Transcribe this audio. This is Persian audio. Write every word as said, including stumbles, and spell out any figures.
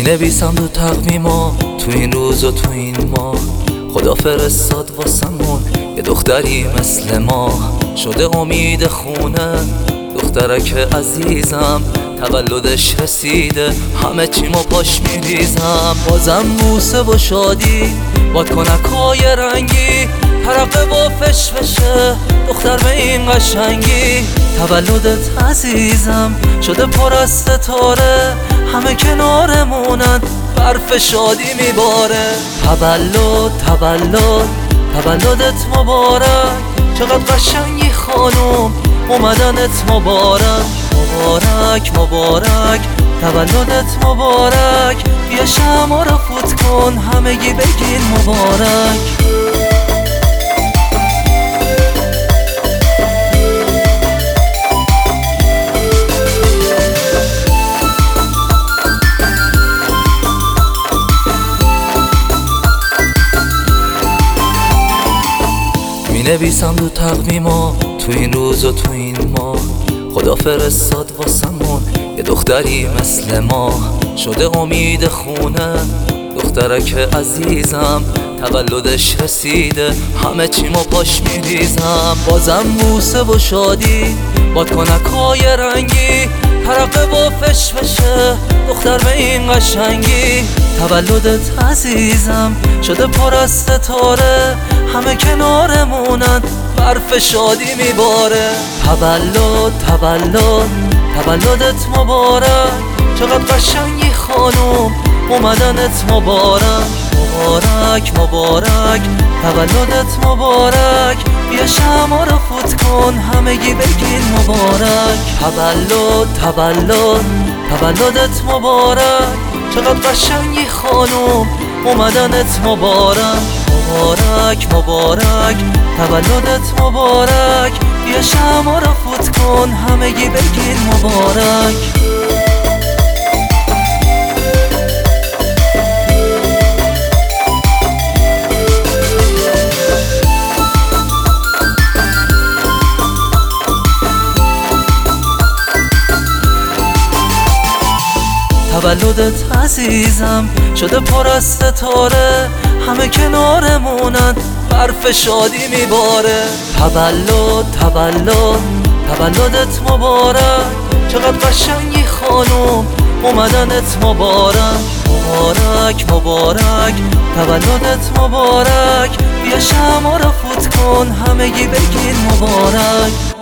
نویسم تو تقویما، تو این روز و تو این ماه خدا فرستاد واسمون یه دختری مثل ما. شده امید خونه دخترک عزیزم، تولدش رسیده همه چیمو پاش میریزم. بازم بوسه و شادی با کنکای رنگی، ترقه و فشفشه دختر به این قشنگی. تولدت عزیزم شده پر از ستاره، همه کنارمونن برف شادی میباره. تولد تولد تولدت مبارک، چقدر قشنگی خانوم اومدنت مبارک. مبارک مبارک تولدت مبارک، بیا شمع رو فوت کن همگی بگین مبارک. می نویسم تو تقویما، تو این روز و تو این ماه خدا فرستاد واسمون یه دختری مثل ما. شده امید خونه دخترک عزیزم، تولدش رسیده همه چیمو پاش میریزم. بازم بوسه و شادی با کنکای رنگی، ترقه و فشفشه دختر به این قشنگی. تولدت عزیزم شده پر از ستاره، همه کنارمونن برف شادی میباره. تولد تولد تولدت مبارک، چقدر قشنگی خانوم اومدنت مبارک. مبارک مبارک تولدت مبارک، بیا شمع رو فوت کن همگی بگین مبارک. تولد تولد تولدت مبارک، چقدر قشنگی خانوم اومدنت مبارک. مبارک مبارک تولدت مبارک، بیا شمع رو فوت کن همگی بگین مبارک. تولدت عزیزم شده پر از ستاره، همه کنارمونن برف شادی میباره. تولد تولد تولدت مبارک، چقدر قشنگی خانوم اومدنت مبارک. مبارک مبارک تولدت مبارک، بیا شمع رو فوت کن همگی بگین مبارک.